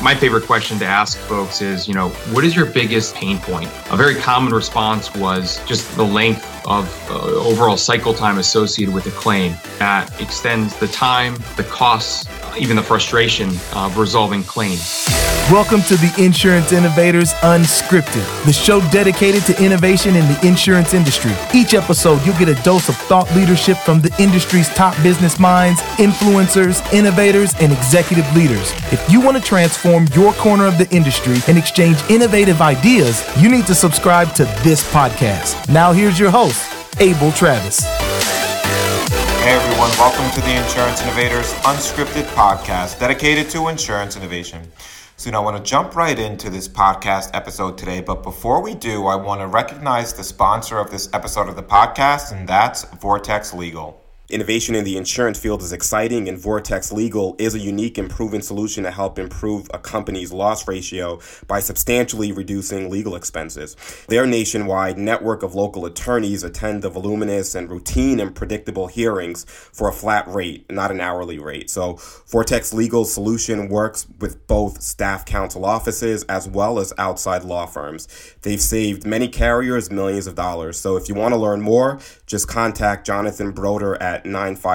My favorite question to ask folks is, what is your biggest pain point? A very common response was just the length of overall cycle time associated with a claim that extends the time, the costs, even the frustration of resolving claims. Welcome to the Insurance Innovators Unscripted, the show dedicated to innovation in the insurance industry. Each episode, you'll get a dose of thought leadership from the industry's top business minds, influencers, innovators, and executive leaders. If you want to transform your corner of the industry and exchange innovative ideas, you need to subscribe to this podcast. Now here's your host, Abel Travis. Hey everyone, welcome to the Insurance Innovators Unscripted podcast dedicated to insurance innovation. So I want to jump right into this podcast episode today, but before we do, I want to recognize the sponsor of this episode of the podcast, and that's Vortex Legal. Innovation in the insurance field is exciting, and Vortex Legal is a unique and proven solution to help improve a company's loss ratio by substantially reducing legal expenses. Their nationwide network of local attorneys attend the voluminous and routine and predictable hearings for a flat rate, not an hourly rate. So Vortex Legal's solution works with both staff counsel offices as well as outside law firms. They've saved many carriers millions of dollars. So if you want to learn more, just contact Jonathan Broder at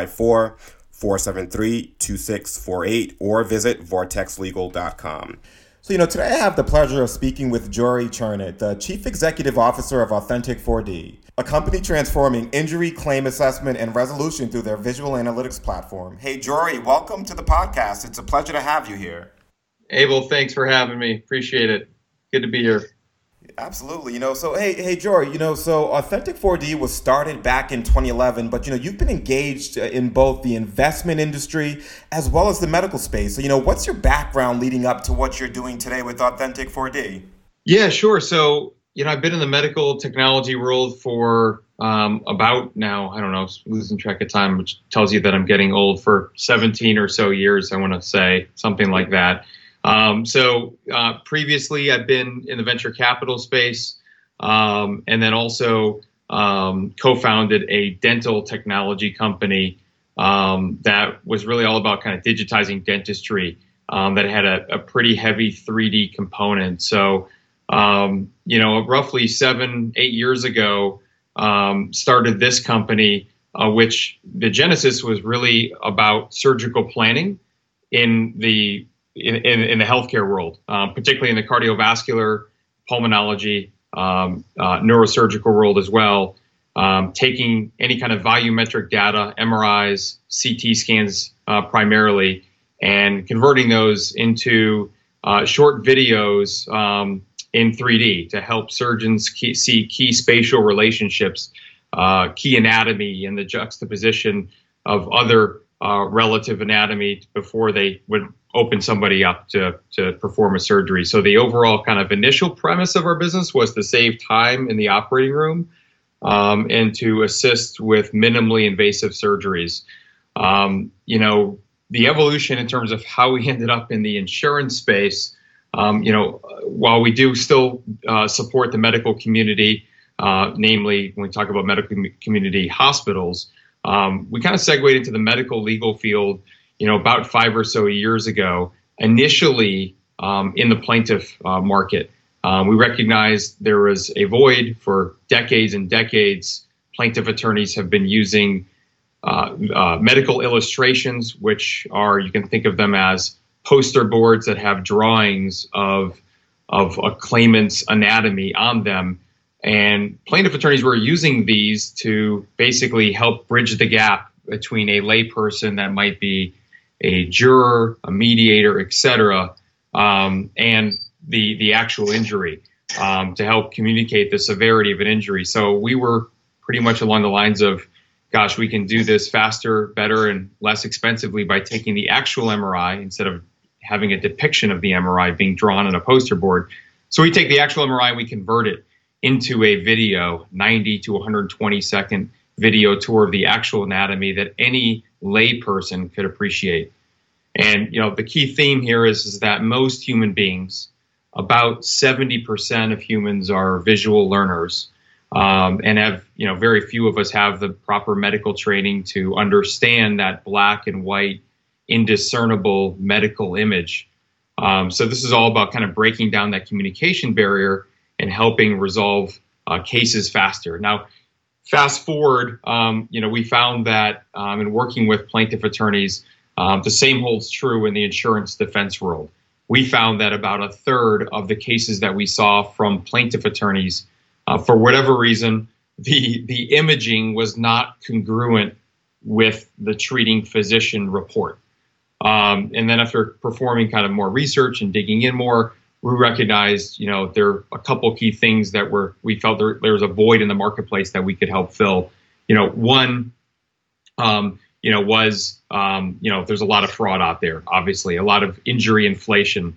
954-473-2648 or visit vortexlegal.com. So, today I have the pleasure of speaking with Jory Chernett, the Chief Executive Officer of Authentic4D, a company transforming injury claim assessment and resolution through their visual analytics platform. Hey, Jory, welcome to the podcast. It's a pleasure to have you here. Abel, thanks for having me. Appreciate it. Good to be here. Absolutely. So hey, Jory, so Authentic4D was started back in 2011, but, you've been engaged in both the investment industry as well as the medical space. So, what's your background leading up to what you're doing today with Authentic4D? Yeah, sure. So, I've been in the medical technology world for about now, I don't know, losing track of time, which tells you that I'm getting old, for 17 or so years, I want to say, something like that. Previously I've been in the venture capital space, and then also co-founded a dental technology company that was really all about kind of digitizing dentistry, that had a pretty heavy 3D component. So, roughly 7-8 years ago, started this company, which the genesis was really about surgical planning in the healthcare world, particularly in the cardiovascular, pulmonology, neurosurgical world as well, taking any kind of volumetric data, MRIs, CT scans primarily, and converting those into short videos in 3D to help surgeons see key spatial relationships, key anatomy, and the juxtaposition of other relative anatomy before they would open somebody up to perform a surgery. So the overall kind of initial premise of our business was to save time in the operating room, and to assist with minimally invasive surgeries. The evolution in terms of how we ended up in the insurance space, while we do still support the medical community, namely when we talk about medical community hospitals, we kind of segued into the medical legal field, about 5 or so years ago, initially in the plaintiff market. We recognized there was a void for decades and decades. Plaintiff attorneys have been using medical illustrations, which are, you can think of them as poster boards that have drawings of a claimant's anatomy on them. And plaintiff attorneys were using these to basically help bridge the gap between a layperson that might be a juror, a mediator, et cetera, and the actual injury, to help communicate the severity of an injury. So we were pretty much along the lines of, gosh, we can do this faster, better, and less expensively by taking the actual MRI instead of having a depiction of the MRI being drawn on a poster board. So we take the actual MRI and we convert it into a video, 90 to 120 second video tour of the actual anatomy that any layperson could appreciate. And, the key theme here is that most human beings, about 70% of humans, are visual learners, and have, very few of us have the proper medical training to understand that black and white indiscernible medical image. So this is all about kind of breaking down that communication barrier and helping resolve cases faster. Now, fast forward, we found that in working with plaintiff attorneys, the same holds true in the insurance defense world. We found that about a third of the cases that we saw from plaintiff attorneys, for whatever reason, the imaging was not congruent with the treating physician report. And then after performing kind of more research and digging in more, we recognized, there are a couple key things that we felt there was a void in the marketplace that we could help fill. One, was, there's a lot of fraud out there, obviously, a lot of injury inflation.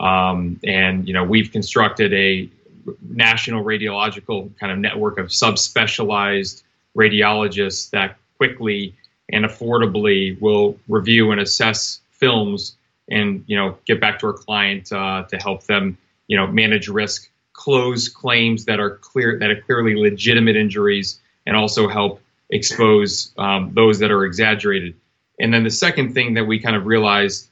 And we've constructed a national radiological kind of network of subspecialized radiologists that quickly and affordably will review and assess films and, get back to our client to help them, manage risk, close claims that are clearly legitimate injuries, and also help expose those that are exaggerated. And then the second thing that we kind of realized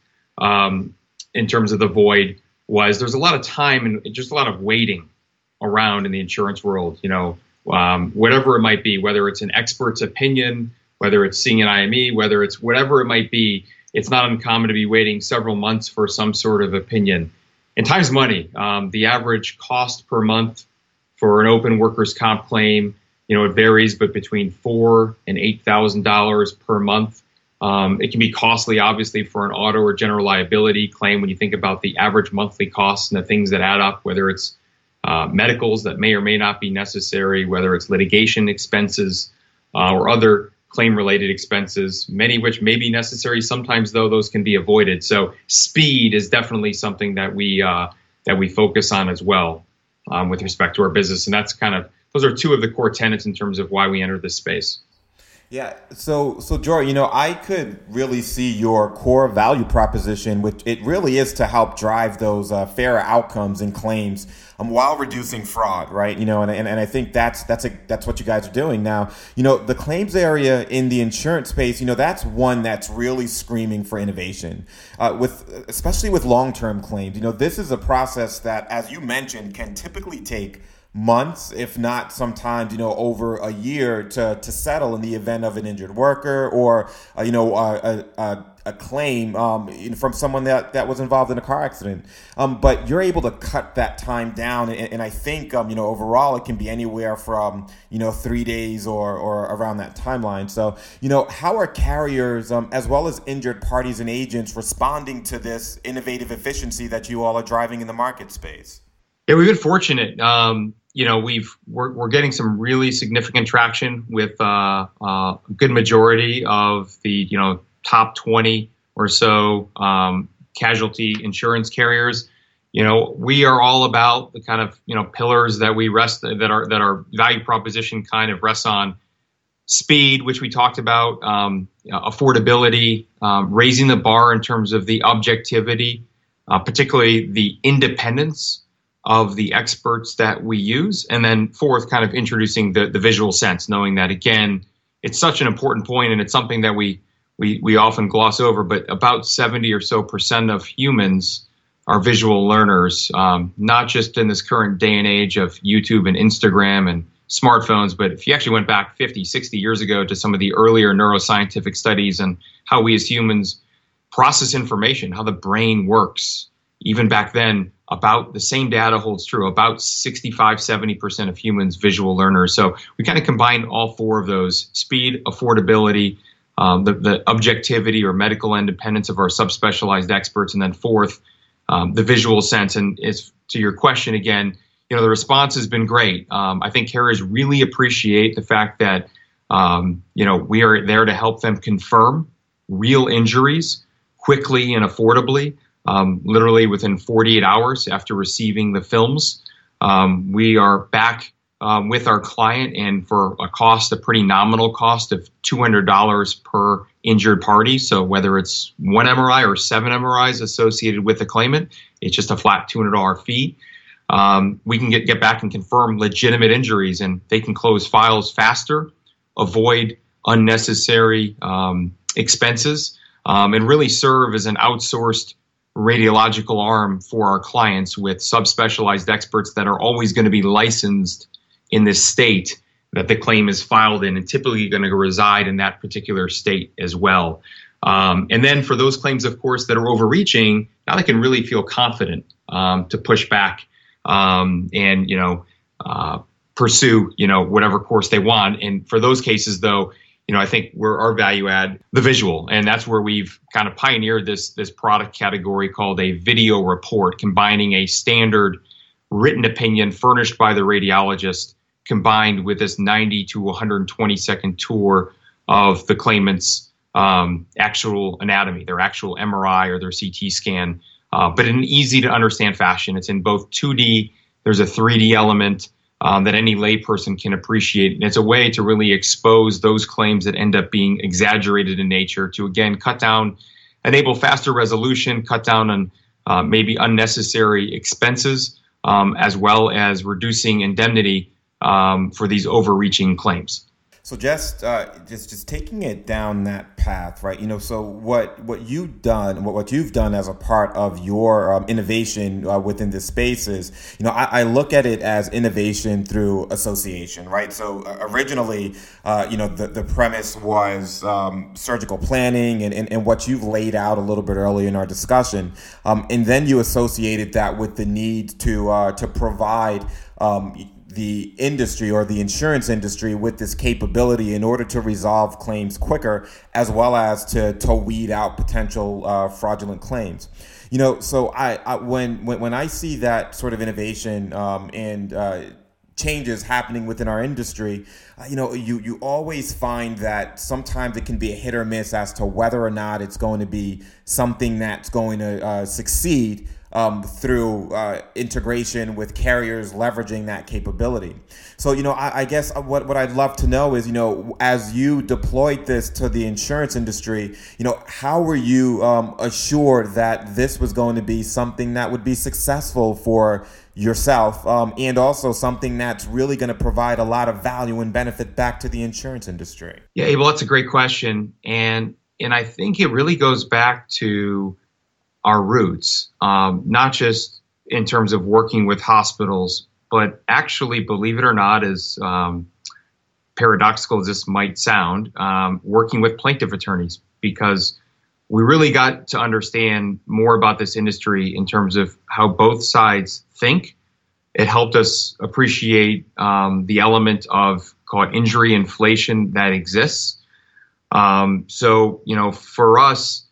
in terms of the void was there's a lot of time and just a lot of waiting around in the insurance world, whatever it might be, whether it's an expert's opinion, whether it's seeing an IME, whether it's whatever it might be, it's not uncommon to be waiting several months for some sort of opinion. And time's money. The average cost per month for an open workers' comp claim, it varies, but between $4,000 and $8,000 per month. It can be costly, obviously, for an auto or general liability claim when you think about the average monthly costs and the things that add up, whether it's medicals that may or may not be necessary, whether it's litigation expenses or other claim-related expenses, many of which may be necessary. Sometimes, though, those can be avoided. So speed is definitely something that we focus on as well with respect to our business. And that's those are two of the core tenets in terms of why we entered this space. Yeah. So Jory, I could really see your core value proposition, which it really is to help drive those fairer outcomes in claims while reducing fraud, right? And I think that's what you guys are doing now. The claims area in the insurance space, that's one that's really screaming for innovation, especially with long-term claims. This is a process that, as you mentioned, can typically take months, if not sometimes, over a year to settle in the event of an injured worker or, a claim from someone that was involved in a car accident. But you're able to cut that time down. And I think, overall, it can be anywhere from, 3 days or around that timeline. So, how are carriers as well as injured parties and agents responding to this innovative efficiency that you all are driving in the market space? Yeah, we've been fortunate. We're getting some really significant traction with a good majority of the top 20 or so casualty insurance carriers. We are all about the kind of pillars that we rest that our value proposition kind of rests on: speed, which we talked about, affordability, raising the bar in terms of the objectivity, particularly the independence of the experts that we use. And then fourth, kind of introducing the visual sense, knowing that, again, it's such an important point and it's something that we often gloss over, but about 70% or so of humans are visual learners, not just in this current day and age of YouTube and Instagram and smartphones, but if you actually went back 50, 60 years ago to some of the earlier neuroscientific studies and how we as humans process information, how the brain works, even back then, about the same data holds true. About 65, 70% of humans visual learners. So we kind of combine all four of those: speed, affordability, the objectivity or medical independence of our subspecialized experts, and then fourth, the visual sense. And to your question again, the response has been great. I think carriers really appreciate the fact that we are there to help them confirm real injuries quickly and affordably. Literally within 48 hours after receiving the films, we are back with our client, and for a pretty nominal cost of $200 per injured party. So whether it's one MRI or 7 MRIs associated with the claimant, it's just a flat $200 fee. We can get back and confirm legitimate injuries, and they can close files faster, avoid unnecessary expenses, and really serve as an outsourced radiological arm for our clients with subspecialized experts that are always going to be licensed in this state that the claim is filed in, and typically going to reside in that particular state as well. And then for those claims, of course, that are overreaching, now they can really feel confident to push back and pursue whatever course they want. And for those cases, though, I think our value add the visual, and that's where we've kind of pioneered this product category called a video report, combining a standard written opinion furnished by the radiologist combined with this 90 to 120 second tour of the claimant's actual anatomy, their actual MRI or their CT scan, but in an easy to understand fashion. It's in both 2D, there's a 3D element that any layperson can appreciate. And it's a way to really expose those claims that end up being exaggerated in nature to, again, enable faster resolution, cut down on maybe unnecessary expenses, as well as reducing indemnity for these overreaching claims. So just taking it down that path, right? So what you've done as a part of your innovation within this space is, I look at it as innovation through association, right? So originally, the premise was surgical planning and what you've laid out a little bit earlier in our discussion, and then you associated that with the need to provide the industry or the insurance industry with this capability in order to resolve claims quicker, as well as to weed out potential fraudulent claims. So when I see that sort of innovation and changes happening within our industry, you always find that sometimes it can be a hit or miss as to whether or not it's going to be something that's going to succeed through integration with carriers leveraging that capability. So, I guess what I'd love to know is, as you deployed this to the insurance industry, how were you assured that this was going to be something that would be successful for yourself and also something that's really going to provide a lot of value and benefit back to the insurance industry? Yeah, Abel, that's a great question. And I think it really goes back to our roots, not just in terms of working with hospitals, but actually, believe it or not, as paradoxical as this might sound, working with plaintiff attorneys, because we really got to understand more about this industry in terms of how both sides think. It helped us appreciate the element of, call it, injury inflation that exists. So, for us,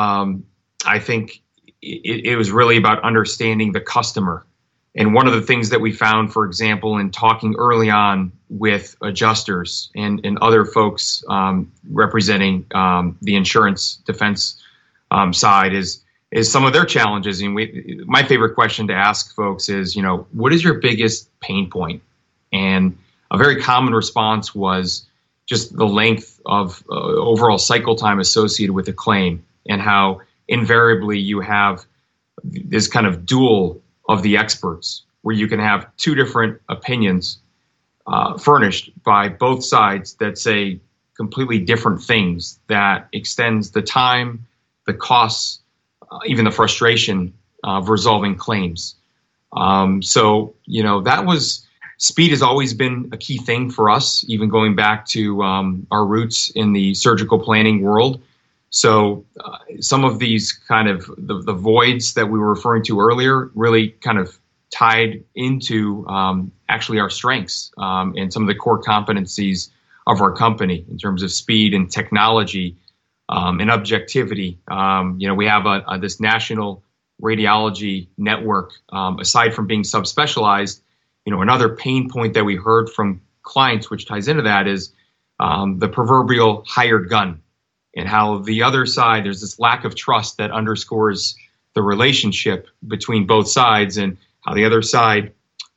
I think it was really about understanding the customer. And one of the things that we found, for example, in talking early on with adjusters and other folks representing the insurance defense side is some of their challenges. And my favorite question to ask folks is, what is your biggest pain point? And a very common response was just the length of overall cycle time associated with a claim, and how invariably you have this kind of duel of the experts where you can have two different opinions furnished by both sides that say completely different things, that extends the time, the costs, even the frustration of resolving claims. So, that was, speed has always been a key thing for us, even going back to our roots in the surgical planning world. So some of these kind of the voids that we were referring to earlier really kind of tied into actually our strengths and some of the core competencies of our company in terms of speed and technology and objectivity. We have this national radiology network. Aside from being subspecialized, another pain point that we heard from clients, which ties into that, is the proverbial hired gun. And how the other side, there's this lack of trust that underscores the relationship between both sides, and how the other side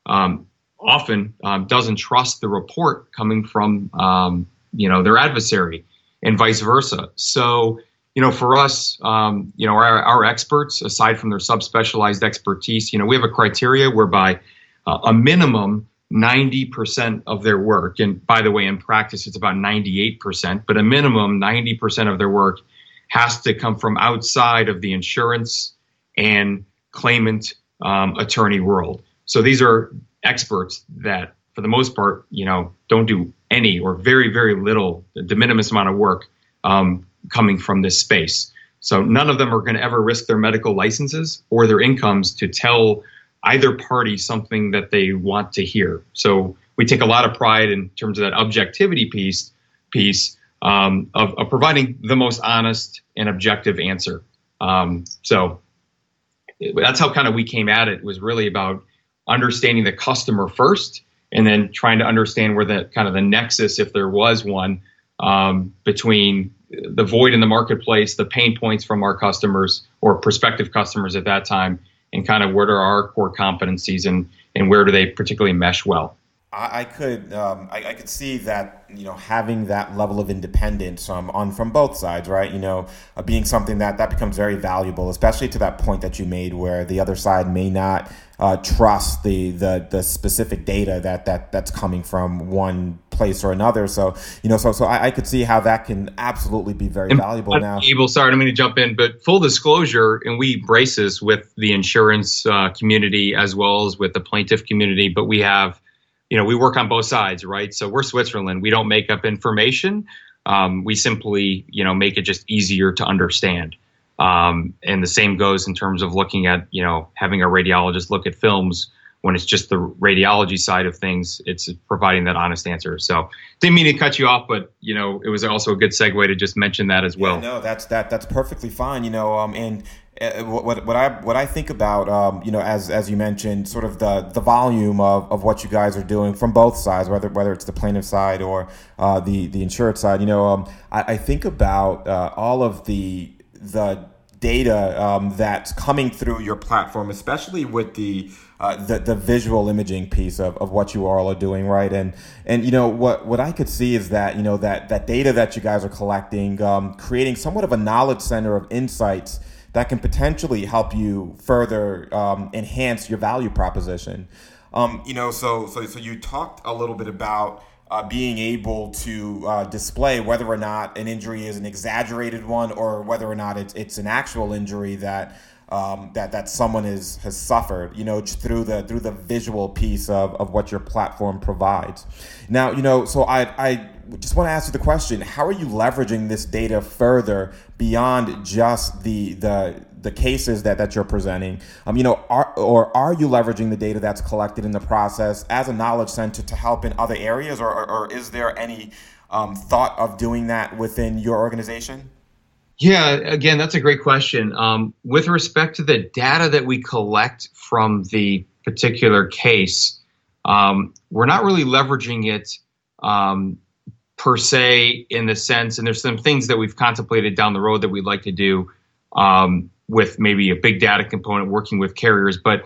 often doesn't trust the report coming from their adversary, and vice versa. So, for us, our experts, aside from their subspecialized expertise, we have a criteria whereby a minimum 90% of their work, and by the way, in practice, it's about 98%, but a minimum 90% of their work has to come from outside of the insurance and claimant attorney world. So these are experts that, for the most part, don't do any or very, very little, de minimis amount of work coming from this space. So none of them are going to ever risk their medical licenses or their incomes to tell either party something that they want to hear. So we take a lot of pride in terms of that objectivity piece of providing the most honest and objective answer. So that's how kind of we came at it, was really about understanding the customer first, and then trying to understand where the kind of the nexus, if there was one, between the void in the marketplace, the pain points from our customers or prospective customers at that time, and kind of what are our core competencies and where do they particularly mesh well. I could see that, having that level of independence from both sides, right? Being something that becomes very valuable, especially to that point that you made where the other side may not trust the specific data that's coming from one place or another. So, so I could see how that can absolutely be very valuable now. Sorry, I'm going to jump in, but full disclosure, and we embrace this with the insurance community as well as with the plaintiff community, but we have, we work on both sides, right? So we're Switzerland. We don't make up information. We simply, make it just easier to understand. And the same goes in terms of looking at, having a radiologist look at films when it's just the radiology side of things. It's providing that honest answer. So didn't mean to cut you off, but, it was also a good segue to just mention that as well. Yeah, no, that's perfectly fine, and what I think about, as you mentioned, sort of the volume of what you guys are doing from both sides, whether it's the plaintiff side or the insured side, I think about all of the data that's coming through your platform, especially with the visual imaging piece of what you all are doing, right? And what I could see is that that data that you guys are collecting, creating somewhat of a knowledge center of insights that can potentially help you further enhance your value proposition. So you talked a little bit about being able to display whether or not an injury is an exaggerated one or whether or not it's an actual injury that someone has suffered, through the visual piece of what your platform provides. Now, so I just want to ask you the question: how are you leveraging this data further beyond just the cases that you're presenting? Are you leveraging the data that's collected in the process as a knowledge center to help in other areas, or is there any thought of doing that within your organization? Yeah, again, that's a great question. With respect to the data that we collect from the particular case, we're not really leveraging it per se, in the sense, and there's some things that we've contemplated down the road that we'd like to do with maybe a big data component working with carriers, but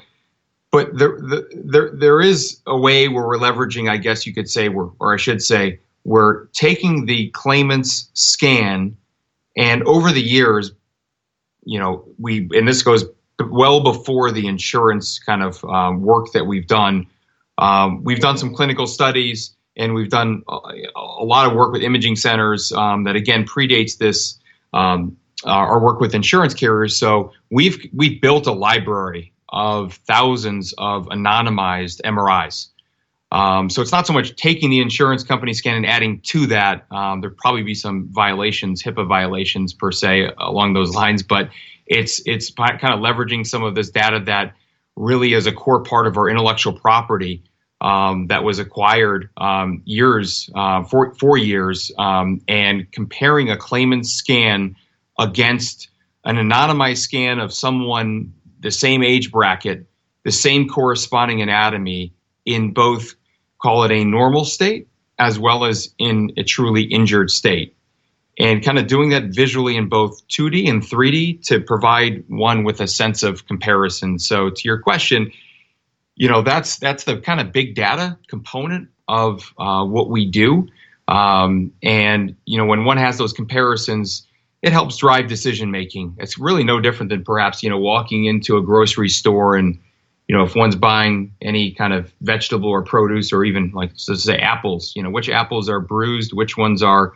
there is a way where we're leveraging, I guess you could say, we're taking the claimant's scan. And over the years, and this goes well before the insurance kind of work that we've done some clinical studies, and we've done a lot of work with imaging centers that, again, predates this, our work with insurance carriers. So we've built a library of thousands of anonymized MRIs. So it's not so much taking the insurance company scan and adding to that. There'd probably be some violations, HIPAA violations per se along those lines, but it's kind of leveraging some of this data that really is a core part of our intellectual property that was acquired 4 years, and comparing a claimant's scan against an anonymized scan of someone the same age bracket, the same corresponding anatomy in both, call it a normal state, as well as in a truly injured state. And kind of doing that visually in both 2D and 3D to provide one with a sense of comparison. So to your question, that's the kind of big data component of what we do. And, when one has those comparisons, it helps drive decision making. It's really no different than perhaps, walking into a grocery store and, if one's buying any kind of vegetable or produce, or even like, so to say, apples, which apples are bruised, which ones are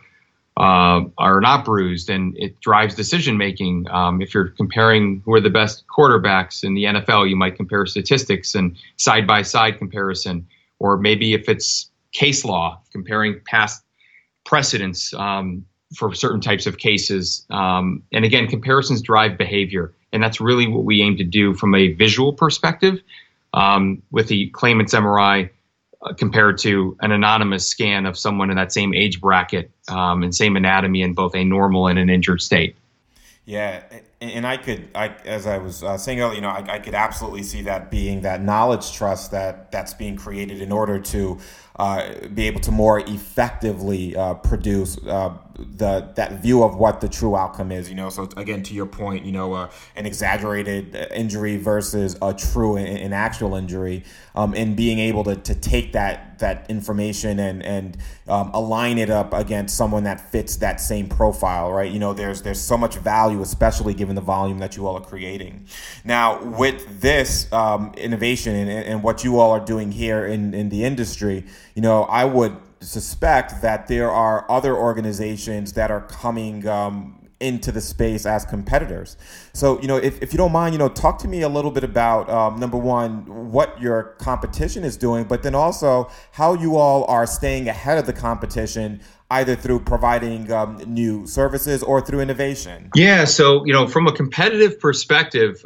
are not bruised, and it drives decision making. If you're comparing who are the best quarterbacks in the NFL, you might compare statistics and side by side comparison, or maybe if it's case law, comparing past precedents for certain types of cases. And again, comparisons drive behavior, and that's really what we aim to do from a visual perspective with the claimant's MRI. Compared to an anonymous scan of someone in that same age bracket and same anatomy in both a normal and an injured state. Yeah, and as I was saying earlier, I could absolutely see that being that knowledge trust that's being created in order to be able to more effectively produce that view of what the true outcome is. So again, to your point, an exaggerated injury versus a true and actual injury, and being able to take that information and align it up against someone that fits that same profile, right? There's so much value, especially given the volume that you all are creating. Now, with this innovation and what you all are doing here in the industry, I would suspect that there are other organizations that are coming into the space as competitors. So, if you don't mind, talk to me a little bit about, number one, what your competition is doing, but then also how you all are staying ahead of the competition, either through providing new services or through innovation. Yeah. So, from a competitive perspective,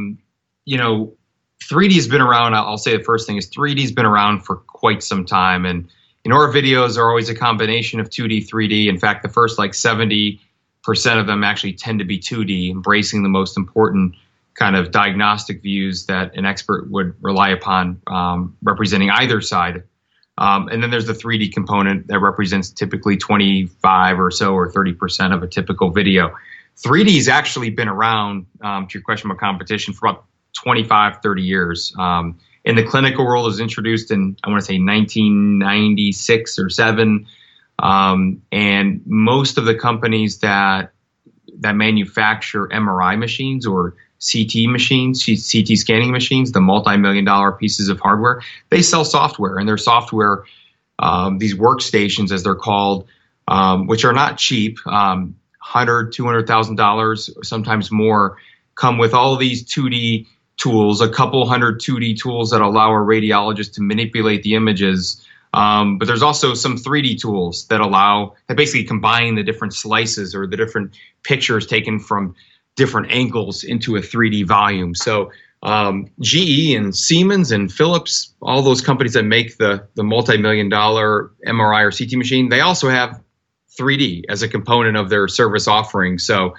3D has been around. I'll say the first thing is 3D has been around for quite some time. And, our videos are always a combination of 2D, 3D. In fact, the first 70% of them actually tend to be 2D, embracing the most important kind of diagnostic views that an expert would rely upon, representing either side. And then there's the 3D component that represents typically 25 or so or 30% of a typical video. 3D has actually been around, to your question about competition, for about 25, 30 years. In the clinical world, it was introduced in, I want to say, 1996 or 7. And most of the companies that manufacture MRI machines or CT machines, CT scanning machines, the multi-million-dollar pieces of hardware, they sell software. And their software, these workstations, as they're called, which are not cheap, $100,000, $200,000, sometimes more, come with all of these 2D tools, a couple hundred 2D tools that allow a radiologist to manipulate the images. But there's also some 3D tools that basically combine the different slices or the different pictures taken from different angles into a 3D volume. So GE and Siemens and Philips, all those companies that make the multi-million-dollar MRI or CT machine, they also have 3D as a component of their service offering. So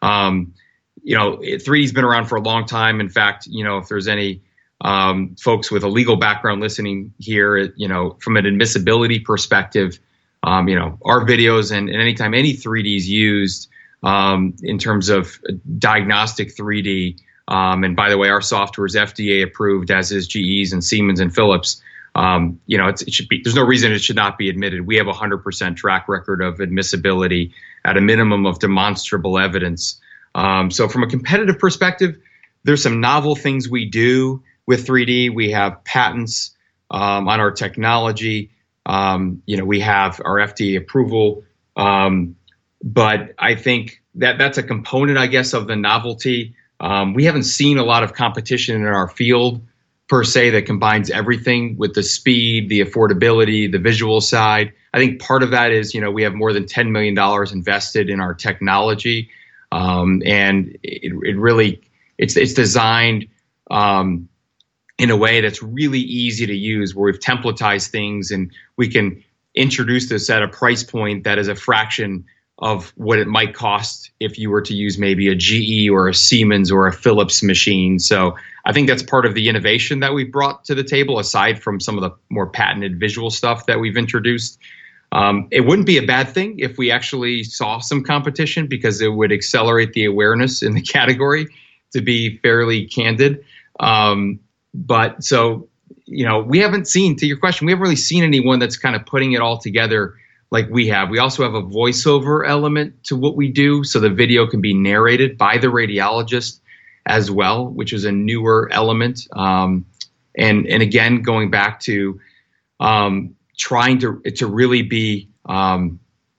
3D's been around for a long time. In fact, if there's any folks with a legal background listening here, from an admissibility perspective, our videos and anytime any 3D is used in terms of diagnostic 3D, and by the way, our software is FDA approved, as is GE's and Siemens and Philips. It should be. There's no reason it should not be admitted. We have a 100% track record of admissibility at a minimum of demonstrable evidence. So from a competitive perspective, there's some novel things we do with 3D. We have patents on our technology. We have our FDA approval. But I think that's a component, I guess, of the novelty. We haven't seen a lot of competition in our field, per se, that combines everything with the speed, the affordability, the visual side. I think part of that is, we have more than $10 million invested in our technology. And it's designed in a way that's really easy to use, where we've templatized things and we can introduce this at a price point that is a fraction of what it might cost if you were to use maybe a GE or a Siemens or a Philips machine. So I think that's part of the innovation that we've brought to the table, aside from some of the more patented visual stuff that we've introduced. It wouldn't be a bad thing if we actually saw some competition, because it would accelerate the awareness in the category, to be fairly candid. But so, we haven't seen, to your question, we haven't really seen anyone that's kind of putting it all together like we have. We also have a voiceover element to what we do, so the video can be narrated by the radiologist as well, which is a newer element. And again, going back to trying to really be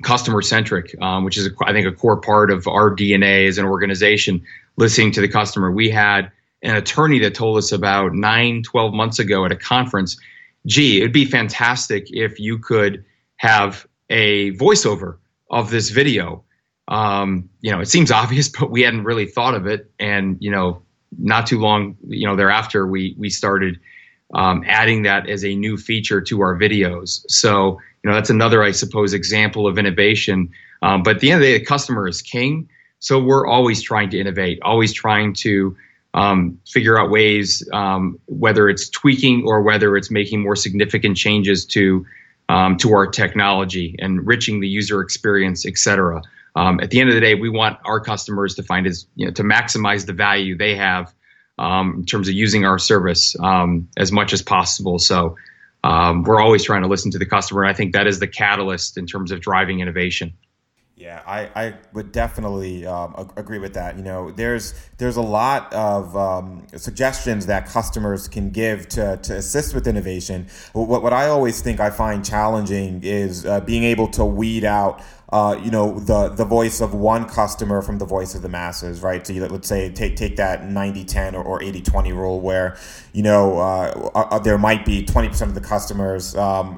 customer centric, which is, I think, a core part of our DNA as an organization, listening to the customer. We had an attorney that told us about 9-12 months ago at a conference, gee, it'd be fantastic if you could have a voiceover of this video. It seems obvious, but we hadn't really thought of it. And, not too long, thereafter, we started adding that as a new feature to our videos. So, that's another, I suppose, example of innovation. But at the end of the day, the customer is king. So we're always trying to innovate, always trying to figure out ways, whether it's tweaking or whether it's making more significant changes to our technology, enriching the user experience, et cetera. At the end of the day, we want our customers to find to maximize the value they have in terms of using our service as much as possible. So we're always trying to listen to the customer. And I think that is the catalyst in terms of driving innovation. Yeah, I would definitely agree with that. There's a lot of suggestions that customers can give to assist with innovation. What I always think I find challenging is being able to weed out the voice of one customer from the voice of the masses, right? So let's say take that 90-10 or 80-20 rule where, there might be 20% of the customers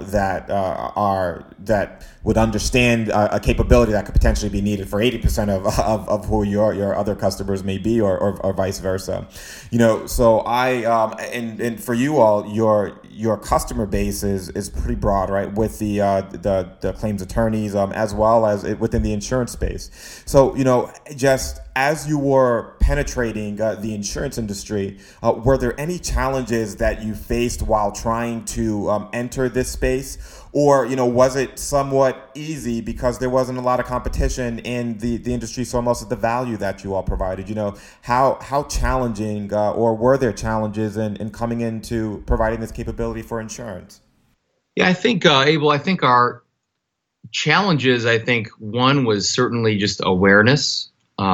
that would understand a capability that could potentially be needed for 80% of who your other customers may be, or vice versa. So and for you all, your customer base is pretty broad, right? With the claims attorneys as well as within the insurance space. So just as you were penetrating the insurance industry, were there any challenges that you faced while trying to enter this space? Or, was it somewhat easy because there wasn't a lot of competition in the industry, so most of the value that you all provided? How challenging or were there challenges in coming into providing this capability for insurance? Yeah, I think, Abel, our challenges, one was certainly just awareness.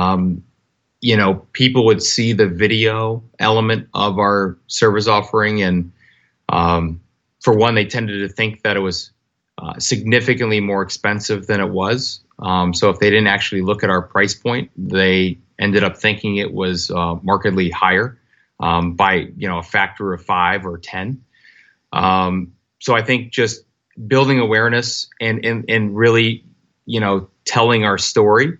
People would see the video element of our service offering, and for one, they tended to think that it was significantly more expensive than it was. So if they didn't actually look at our price point, they ended up thinking it was markedly higher by a factor of 5 or 10. So I think just building awareness and really telling our story.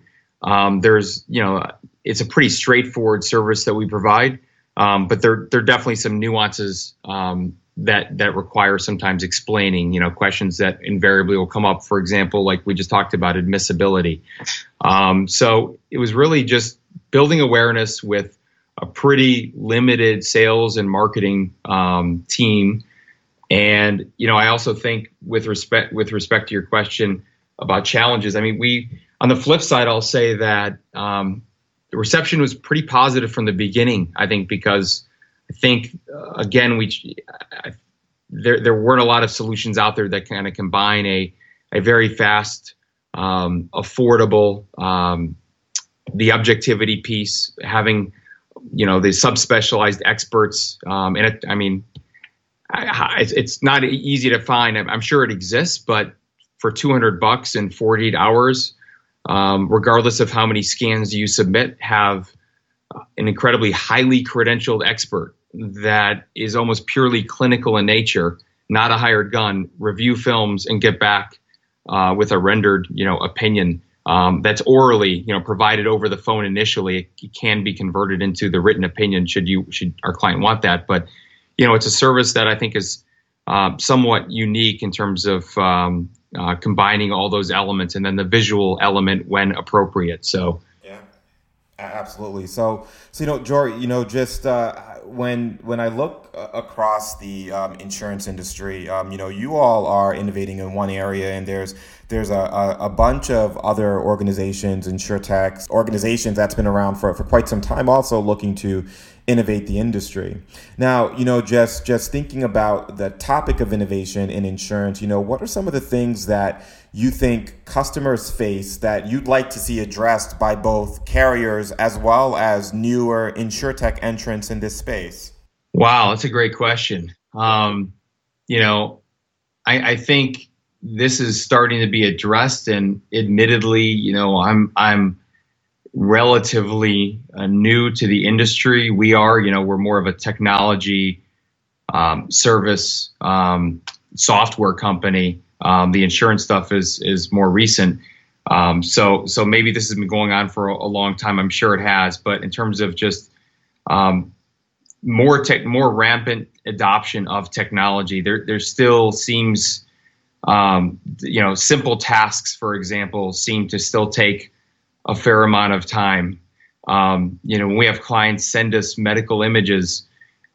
It's a pretty straightforward service that we provide, but there are definitely some nuances that require sometimes explaining, questions that invariably will come up. For example, like we just talked about, admissibility. So it was really just building awareness with a pretty limited sales and marketing team. And, I also think with respect to your question about challenges, on the flip side, I'll say that the reception was pretty positive from the beginning, I think, because I think, again, there weren't a lot of solutions out there that kind of combine a very fast, affordable, the objectivity piece, having, the subspecialized experts. It's not easy to find. I'm sure it exists, but for $200 and 48 hours, regardless of how many scans you submit, have an incredibly highly credentialed expert that is almost purely clinical in nature, not a hired gun, review films and get back with a rendered, opinion that's orally, provided over the phone initially. It can be converted into the written opinion should our client want that. But, it's a service that I think is somewhat unique in terms of combining all those elements and then the visual element when appropriate. So. Absolutely. So Jory, just when I look across the insurance industry, you all are innovating in one area, and there's a bunch of other organizations, insurtech organizations that's been around for quite some time, also looking to innovate the industry. Now, just thinking about the topic of innovation in insurance, what are some of the things that you think customers face that you'd like to see addressed by both carriers as well as newer insurtech entrants in this space? Wow, that's a great question. I think this is starting to be addressed, and admittedly, I'm relatively new to the industry. We're more of a technology service software company. The insurance stuff is more recent. So maybe this has been going on for a long time. I'm sure it has, but in terms of just more rampant adoption of technology, there still seems, simple tasks, for example, seem to still take a fair amount of time. When we have clients send us medical images,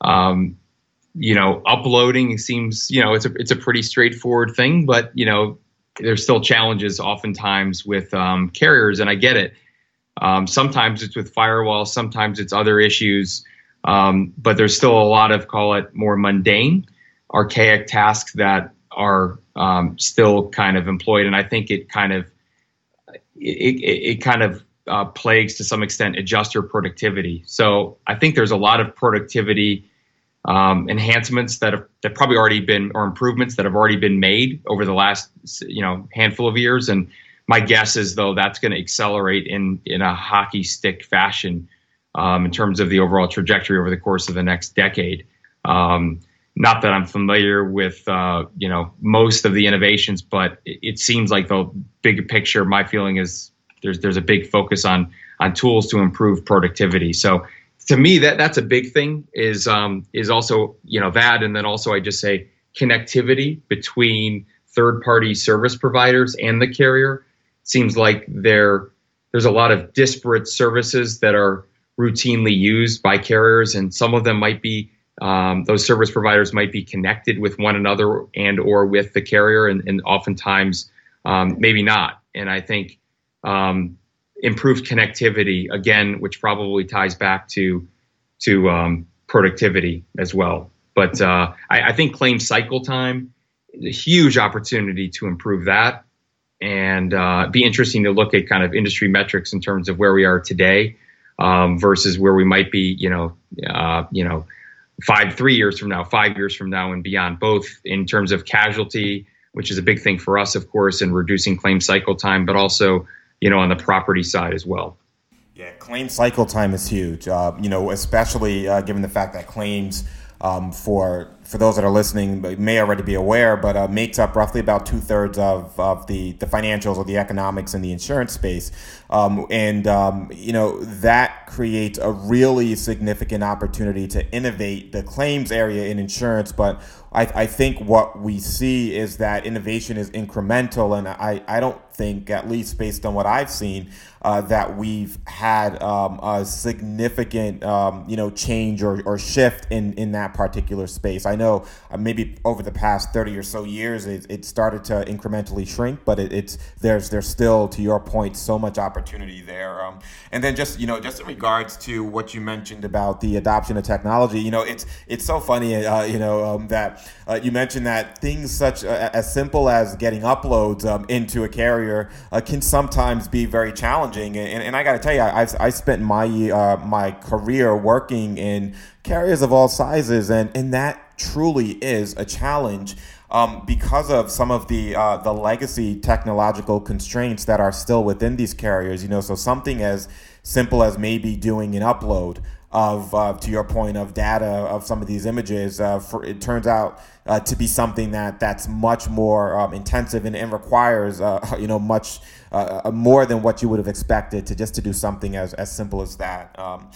uploading seems, it's a pretty straightforward thing, but, there's still challenges oftentimes with carriers, and I get it. Sometimes it's with firewalls, sometimes it's other issues, but there's still a lot of, call it, more mundane, archaic tasks that are still kind of employed, and I think it kind of plagues to some extent adjuster productivity. So I think there's a lot of productivity enhancements that probably already been, or improvements that have already been made over the last handful of years, and my guess is though that's going to accelerate in a hockey stick fashion in terms of the overall trajectory over the course of the next decade. Not that I'm familiar with most of the innovations, but it seems like the big picture. My feeling is there's a big focus on tools to improve productivity. So to me, that's a big thing. Is also that, and then also I just say connectivity between third-party service providers and the carrier. Seems like there's a lot of disparate services that are routinely used by carriers, and some of them might be those service providers might be connected with one another and or with the carrier, and oftentimes maybe not. And I think improved connectivity, again, which probably ties back to productivity as well. But I think claim cycle time is a huge opportunity to improve that, and be interesting to look at kind of industry metrics in terms of where we are today versus where we might be, 3 years from now, 5 years from now, and beyond, both in terms of casualty, which is a big thing for us, of course, in reducing claim cycle time, but also, on the property side as well. Yeah, claim cycle time is huge, especially given the fact that claims, for those that are listening, may already be aware, but makes up roughly about 2/3 of the financials or the economics in the insurance space. That creates a really significant opportunity to innovate the claims area in insurance. But I think what we see is that innovation is incremental, and I don't think, at least based on what I've seen, that we've had a significant change or shift in that particular space. I know maybe over the past 30 or so years it started to incrementally shrink, but there's still, to your point, so much opportunity there. And then just in regards to what you mentioned about the adoption of technology, it's so funny that you mentioned that things such as simple as getting uploads into a carrier can sometimes be very challenging. And I got to tell you, I spent my career working in carriers of all sizes, and that truly is a challenge because of some of the legacy technological constraints that are still within these carriers. So something as simple as maybe doing an upload of, to your point, of data of some of these images, it turns out to be something that's much more intensive and requires much more than what you would have expected to do something as simple as that.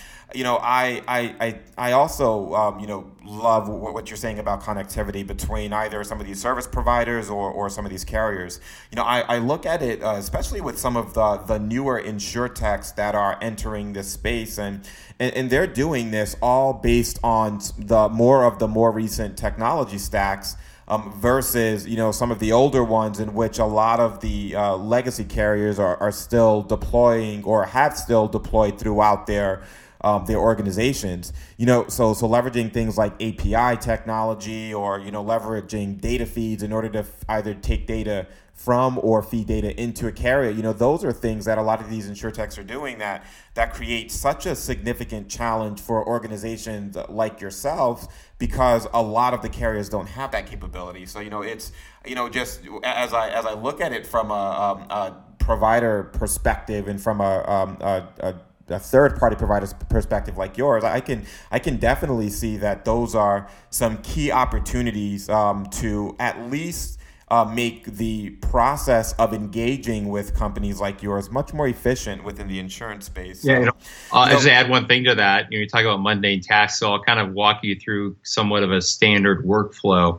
I also love what you're saying about connectivity between either some of these service providers or some of these carriers. I look at it especially with some of the newer insurtechs that are entering this space, and they're doing this all based on the more recent technology stacks. Versus, some of the older ones in which a lot of the legacy carriers are still deploying or have still deployed throughout their organizations. So leveraging things like API technology or, leveraging data feeds in order to either take data from or feed data into a carrier. Those are things that a lot of these insurtechs are doing that create such a significant challenge for organizations like yourself, because a lot of the carriers don't have that capability. So it's just as I look at it from a provider perspective and from a third-party provider's perspective like yours, I can definitely see that those are some key opportunities to at least make the process of engaging with companies like yours much more efficient within the insurance space. Yeah, I'll just add one thing to that. You talk about mundane tasks, so I'll kind of walk you through somewhat of a standard workflow.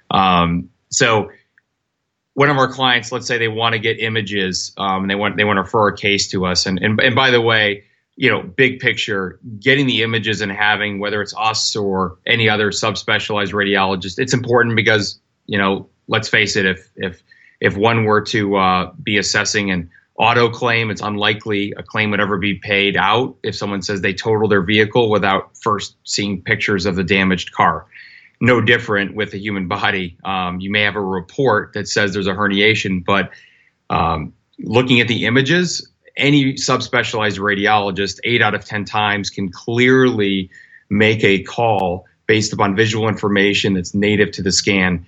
So one of our clients, let's say they want to get images, and they want to refer a case to us. And by the way, big picture, getting the images and having, whether it's us or any other subspecialized radiologist, it's important because, let's face it, if one were to be assessing an auto claim, it's unlikely a claim would ever be paid out if someone says they totaled their vehicle without first seeing pictures of the damaged car. No different with the human body. You may have a report that says there's a herniation, but looking at the images, any subspecialized radiologist 8 out of 10 times can clearly make a call based upon visual information that's native to the scan,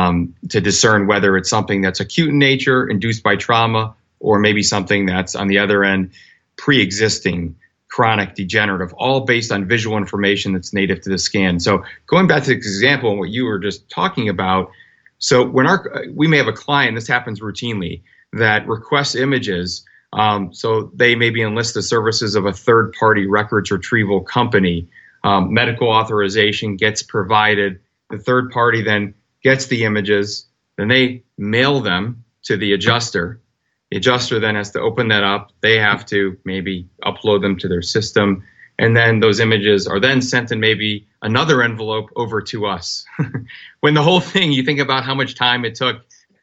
to discern whether it's something that's acute in nature, induced by trauma, or maybe something that's on the other end, pre-existing, chronic, degenerative, all based on visual information that's native to the scan. So going back to this example and what you were just talking about, so when we may have a client, this happens routinely, that requests images. So they maybe enlist the services of a third-party records retrieval company. Medical authorization gets provided. The third party then gets the images. Then they mail them to the adjuster. The adjuster then has to open that up. They have to maybe upload them to their system. And then those images are then sent in maybe another envelope over to us. When the whole thing, you think about how much time it took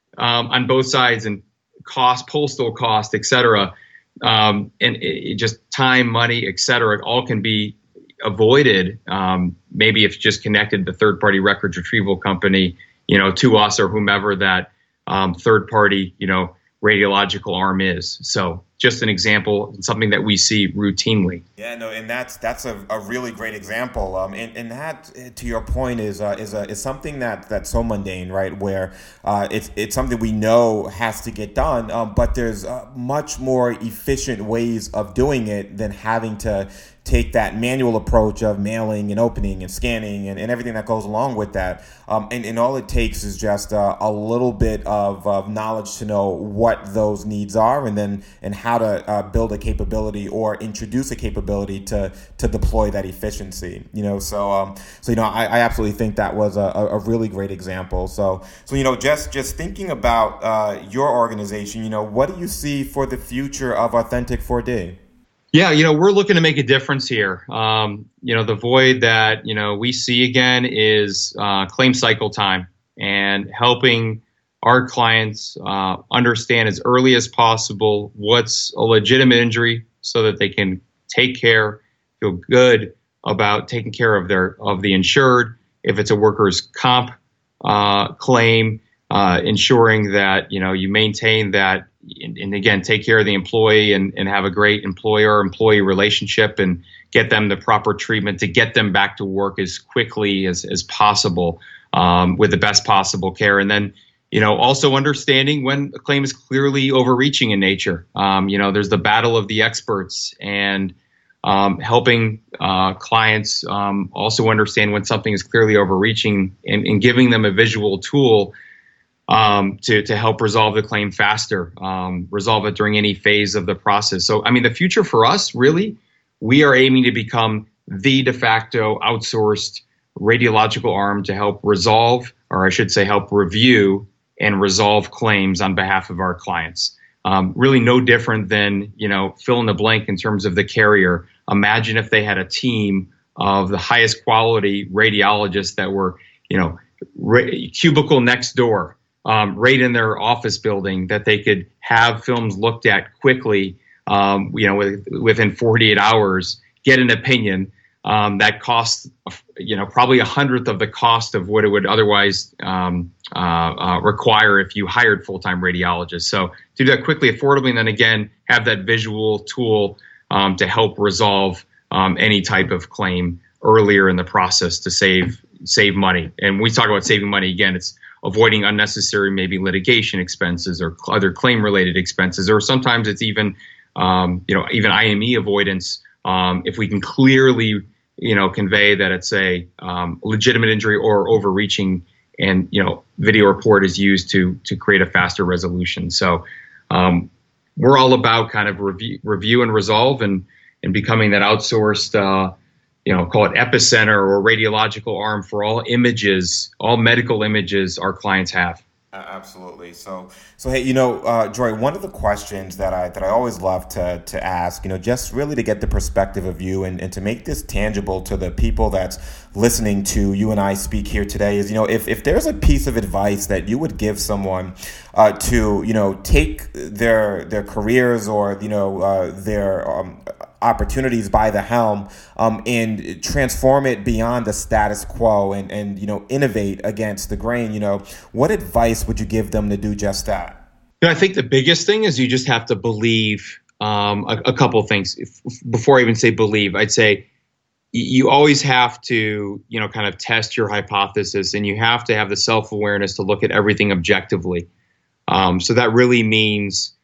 on both sides, and cost, postal cost, et cetera, and it just time, money, et cetera, it all can be avoided. Maybe if just connected the third-party records retrieval company, to us or whomever that third-party, radiological arm is. So just an example, something that we see routinely. Yeah, no, and that's a really great example. And that, to your point, is something that's so mundane, right? Where it's something we know has to get done, but there's much more efficient ways of doing it than having to take that manual approach of mailing and opening and scanning and everything that goes along with that. And all it takes is just a little bit of knowledge to know what those needs are, and how to build a capability or introduce a capability to deploy that efficiency. So I absolutely think that was a really great example. So just thinking about your organization, what do you see for the future of Authentic 4D? Yeah, we're looking to make a difference here. The void that, we see again is claim cycle time, and helping our clients understand as early as possible what's a legitimate injury so that they can feel good about taking care of the insured. If it's a workers' comp claim, ensuring that, you maintain that, and again, take care of the employee and have a great employer-employee relationship and get them the proper treatment to get them back to work as quickly as possible, with the best possible care. And then, also understanding when a claim is clearly overreaching in nature. There's the battle of the experts, and helping clients also understand when something is clearly overreaching, and giving them a visual tool to help resolve the claim faster, resolve it during any phase of the process. So, the future for us, really, we are aiming to become the de facto outsourced radiological arm to help resolve, or I should say help review and resolve claims on behalf of our clients. Really no different than, fill in the blank in terms of the carrier. Imagine if they had a team of the highest quality radiologists that were, cubicle next door, right in their office building, that they could have films looked at quickly, within 48 hours, get an opinion, that costs, probably 1/100th of the cost of what it would otherwise require if you hired full-time radiologists. So to do that quickly, affordably, and then again, have that visual tool to help resolve any type of claim earlier in the process to save money. And we talk about saving money, again, it's avoiding unnecessary maybe litigation expenses or other claim-related expenses, or sometimes it's even even IME avoidance if we can clearly convey that it's a legitimate injury or overreaching, and video report is used to create a faster resolution. So we're all about kind of review and resolve, and becoming that outsourced call it epicenter or radiological arm for all medical images our clients have. Absolutely. So hey, Jory, one of the questions that I always love to ask, just really to get the perspective of you and to make this tangible to the people that's listening to you and I speak here today is, if there's a piece of advice that you would give someone to, take their careers or, their opportunities by the helm and transform it beyond the status quo and innovate against the grain, what advice would you give them to do just that? I think the biggest thing is you just have to believe a couple of things. Before I even say believe, I'd say you always have to, kind of test your hypothesis, and you have to have the self-awareness to look at everything objectively. So that really means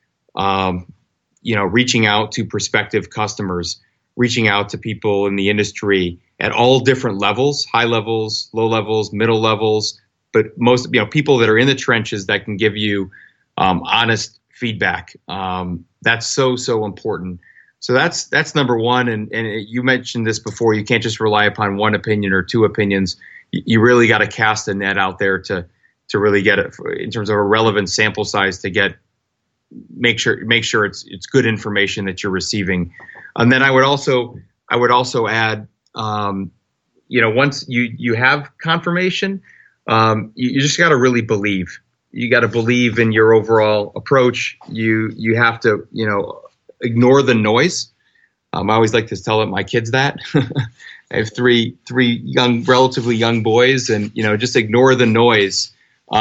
reaching out to prospective customers, reaching out to people in the industry at all different levels, high levels, low levels, middle levels, but most, people that are in the trenches that can give you honest feedback. That's so important. So that's number one. And you mentioned this before, you can't just rely upon one opinion or two opinions. You really got to cast a net out there to really get it in terms of a relevant sample size to make sure it's good information that you're receiving. And then I would also add, once you have confirmation, you just got to really believe. You got to believe in your overall approach. You have to, ignore the noise. I always like to tell my kids that. I have three relatively young boys, and just ignore the noise.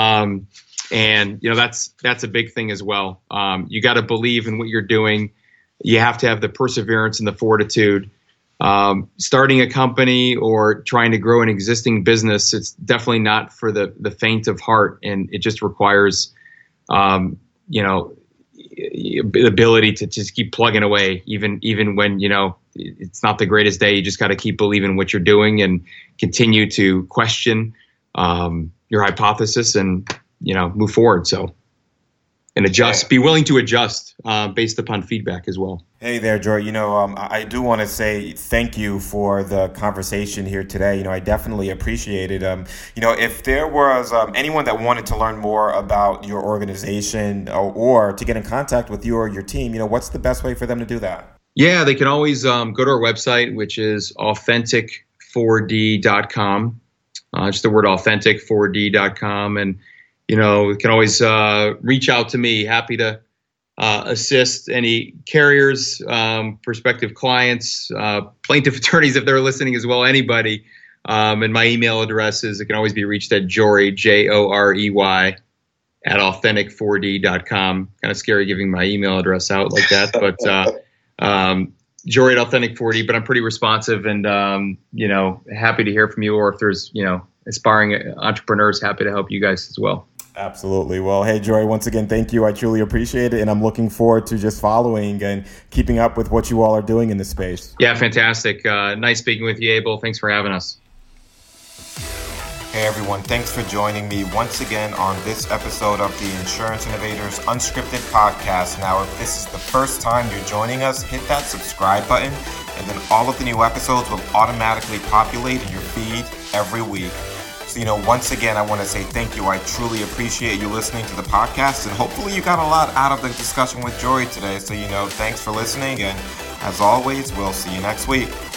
And that's a big thing as well. You got to believe in what you're doing. You have to have the perseverance and the fortitude. Starting a company or trying to grow an existing business, it's definitely not for the faint of heart, and it just requires, the ability to just keep plugging away, even when it's not the greatest day. You just got to keep believing what you're doing and continue to question your hypothesis and move forward. So, and adjust, be willing to adjust based upon feedback as well. Hey there, Jory. I do want to say thank you for the conversation here today. I definitely appreciate it. If there was anyone that wanted to learn more about your organization or to get in contact with you or your team, what's the best way for them to do that? Yeah, they can always go to our website, which is authentic4d.com. Just the word authentic4d.com. And you can always reach out to me. Happy to assist any carriers, prospective clients, plaintiff attorneys if they're listening as well, anybody. And my email address it can always be reached at Jory, Jorey, at authentic4d.com. Kind of scary giving my email address out like that, but Jory at authentic4d. But I'm pretty responsive and happy to hear from you, or if there's aspiring entrepreneurs, happy to help you guys as well. Absolutely. Well, hey, Jory, once again, thank you. I truly appreciate it. And I'm looking forward to just following and keeping up with what you all are doing in this space. Yeah, fantastic. Nice speaking with you, Abel. Thanks for having us. Hey, everyone. Thanks for joining me once again on this episode of the Insurance Innovators Unscripted Podcast. Now, if this is the first time you're joining us, hit that subscribe button, and then all of the new episodes will automatically populate in your feed every week. So, once again, I want to say thank you. I truly appreciate you listening to the podcast, and hopefully you got a lot out of the discussion with Jory today. So, thanks for listening, and as always, we'll see you next week.